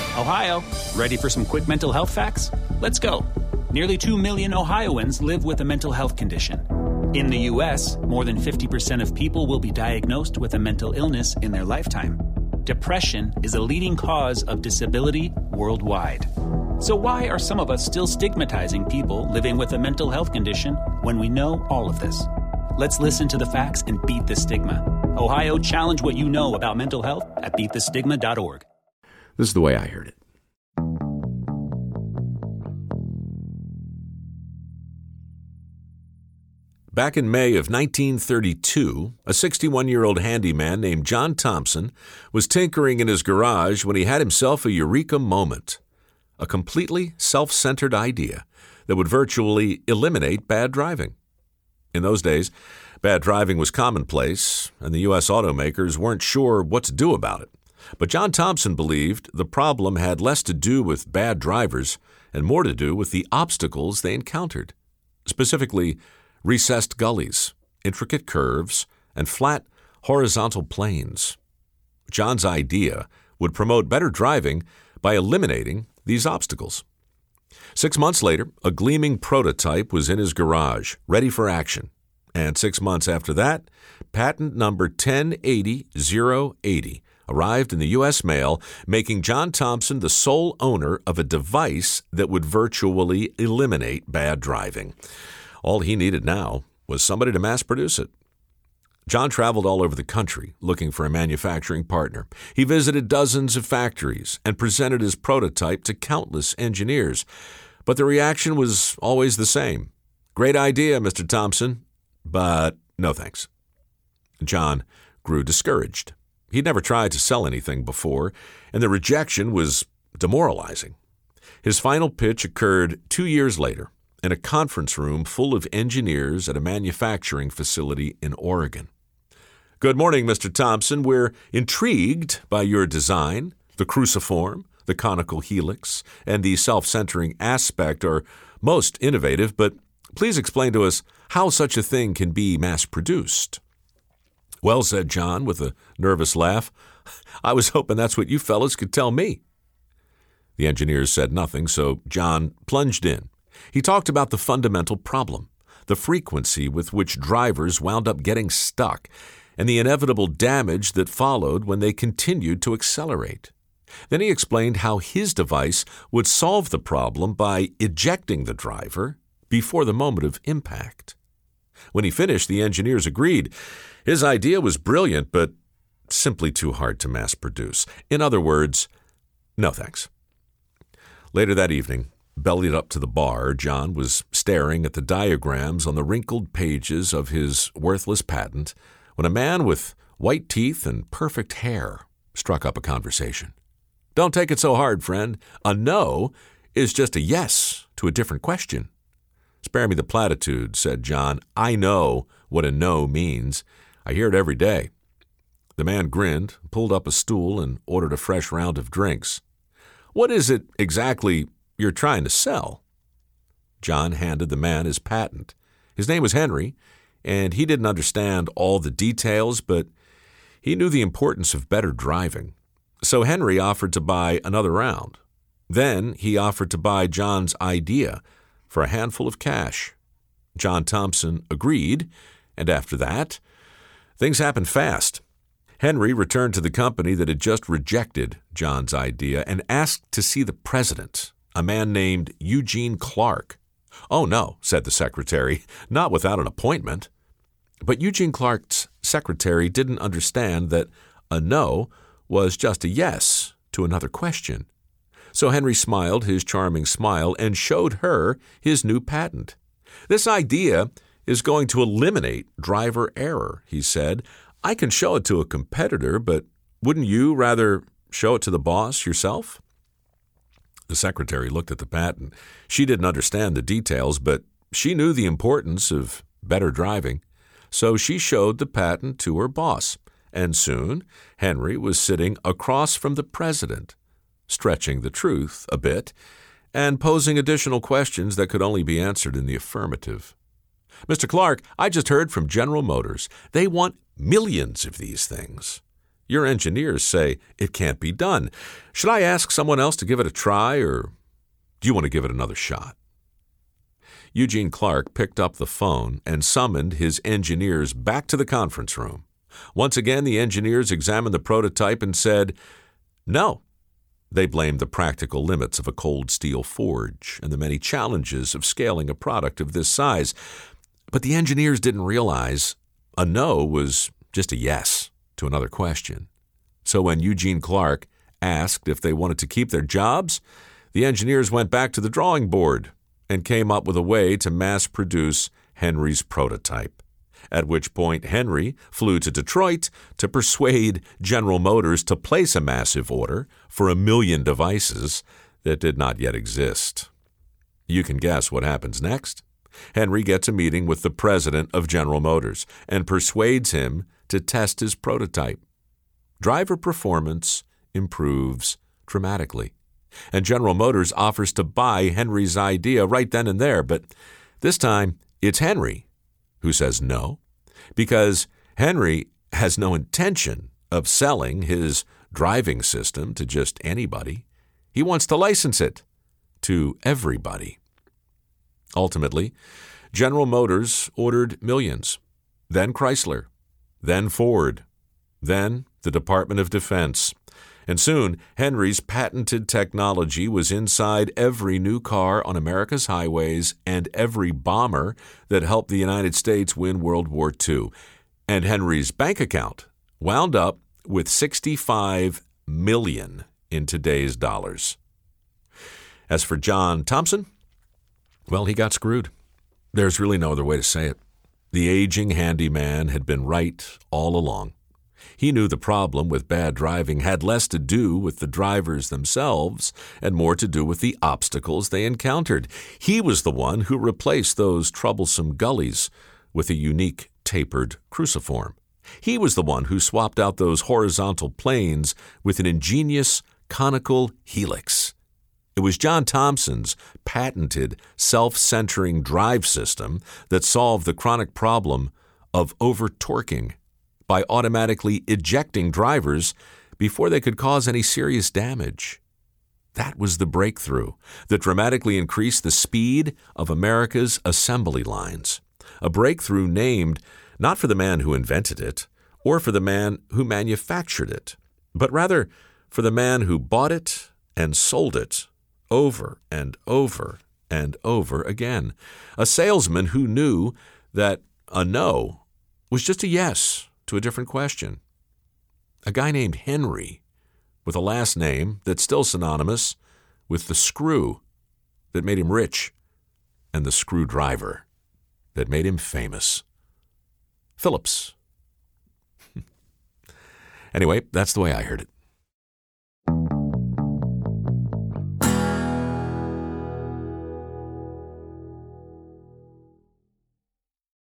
Ohio, ready for some quick mental health facts? Let's go. Nearly 2 million Ohioans live with a mental health condition. In the U.S., more than 50% of people will be diagnosed with a mental illness in their lifetime. Depression is a leading cause of disability worldwide. So why are some of us still stigmatizing people living with a mental health condition when we know all of this? Let's listen to the facts and beat the stigma. Ohio, challenge what you know about mental health at beatthestigma.org. This is the way I heard it. Back in May of 1932, a 61-year-old handyman named John Thompson was tinkering in his garage when he had himself a eureka moment, a completely self-centered idea that would virtually eliminate bad driving. In those days, bad driving was commonplace, and the U.S. automakers weren't sure what to do about it. But John Thompson believed the problem had less to do with bad drivers and more to do with the obstacles they encountered, specifically recessed gullies, intricate curves, and flat, horizontal planes. John's idea would promote better driving by eliminating these obstacles. 6 months later, a gleaming prototype was in his garage, ready for action. And 6 months after that, patent number 1080-080 arrived in the U.S. mail, making John Thompson the sole owner of a device that would virtually eliminate bad driving. All he needed now was somebody to mass produce it. John traveled all over the country looking for a manufacturing partner. He visited dozens of factories and presented his prototype to countless engineers. But the reaction was always the same. "Great idea, Mr. Thompson, but no thanks." John grew discouraged. He'd never tried to sell anything before, and the rejection was demoralizing. His final pitch occurred 2 years later in a conference room full of engineers at a manufacturing facility in Oregon. "Good morning, Mr. Thompson. We're intrigued by your design. The cruciform, the conical helix, and the self-centering aspect are most innovative, but please explain to us how such a thing can be mass-produced." "Well," said John with a nervous laugh, "I was hoping that's what you fellas could tell me." The engineers said nothing, so John plunged in. He talked about the fundamental problem, the frequency with which drivers wound up getting stuck, and the inevitable damage that followed when they continued to accelerate. Then he explained how his device would solve the problem by ejecting the driver before the moment of impact. When he finished, the engineers agreed. His idea was brilliant, but simply too hard to mass produce. In other words, no thanks. Later that evening, bellied up to the bar, John was staring at the diagrams on the wrinkled pages of his worthless patent when a man with white teeth and perfect hair struck up a conversation. "Don't take it so hard, friend. A no is just a yes to a different question." "Spare me the platitude," said John. "I know what a no means. I hear it every day." The man grinned, pulled up a stool, and ordered a fresh round of drinks. "What is it exactly you're trying to sell?" John handed the man his patent. His name was Henry, and he didn't understand all the details, but he knew the importance of better driving. So Henry offered to buy another round. Then he offered to buy John's idea for a handful of cash. John Thompson agreed, and after that, things happened fast. Henry returned to the company that had just rejected John's idea and asked to see the president, a man named Eugene Clark. "Oh, no," said the secretary, "not without an appointment." But Eugene Clark's secretary didn't understand that a no was just a yes to another question. So Henry smiled his charming smile and showed her his new patent. "This idea is going to eliminate driver error," he said. "I can show it to a competitor, but wouldn't you rather show it to the boss yourself?" The secretary looked at the patent. She didn't understand the details, but she knew the importance of better driving. So she showed the patent to her boss, and soon Henry was sitting across from the president, stretching the truth a bit and posing additional questions that could only be answered in the affirmative. "Mr. Clark, I just heard from General Motors. They want millions of these things. Your engineers say it can't be done. Should I ask someone else to give it a try, or do you want to give it another shot? Eugene Clark picked up the phone and summoned his engineers back to the conference room. Once again, the engineers examined the prototype and said, no. They blamed the practical limits of a cold steel forge and the many challenges of scaling a product of this size. But the engineers didn't realize a no was just a yes to another question. So when Eugene Clark asked if they wanted to keep their jobs, the engineers went back to the drawing board and came up with a way to mass produce Henry's prototype. At which point Henry flew to Detroit to persuade General Motors to place a massive order for 1 million devices that did not yet exist. You can guess what happens next. Henry gets a meeting with the president of General Motors and persuades him to test his prototype. Driver performance improves dramatically, and General Motors offers to buy Henry's idea right then and there, but this time it's Henry who says no, because Henry has no intention of selling his driving system to just anybody. He wants to license it to everybody. Ultimately, General Motors ordered millions, then Chrysler, then Ford, then the Department of Defense. And soon, Henry's patented technology was inside every new car on America's highways and every bomber that helped the United States win World War II. And Henry's bank account wound up with $65 million in today's dollars. As for John Thompson, well, he got screwed. There's really no other way to say it. The aging handyman had been right all along. He knew the problem with bad driving had less to do with the drivers themselves and more to do with the obstacles they encountered. He was the one who replaced those troublesome gullies with a unique tapered cruciform. He was the one who swapped out those horizontal planes with an ingenious conical helix. It was John Thompson's patented self-centering drive system that solved the chronic problem of over-torquing by automatically ejecting drivers before they could cause any serious damage. That was the breakthrough that dramatically increased the speed of America's assembly lines. A breakthrough named not for the man who invented it or for the man who manufactured it, but rather for the man who bought it and sold it over and over and over again. A salesman who knew that a no was just a yes to a different question. A guy named Henry with a last name that's still synonymous with the screw that made him rich and the screwdriver that made him famous. Phillips. Anyway, that's the way I heard it.